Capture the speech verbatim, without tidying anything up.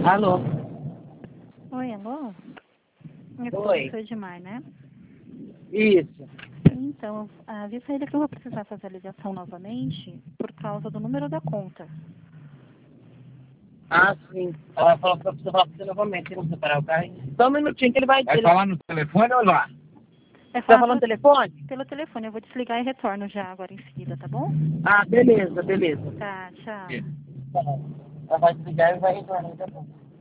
Alô? Oi, alô? É Oi. professor Edmar, né? Isso. Então, avisa ele que eu vou precisar fazer a ligação novamente por causa do número da conta. Ah, sim. Ela falou que eu preciso falar com você novamente, não separar o carro. Só um minutinho que ele vai... Vai ele... falar no telefone ou lá? É Você tá falar falando no pelo, telefone? pelo telefone. Eu vou desligar e retorno já agora em seguida, tá bom? Ah, beleza, beleza. Tá, tchau. Quê? Tá bom. Ela vai desligar e vai retornar, tá bom.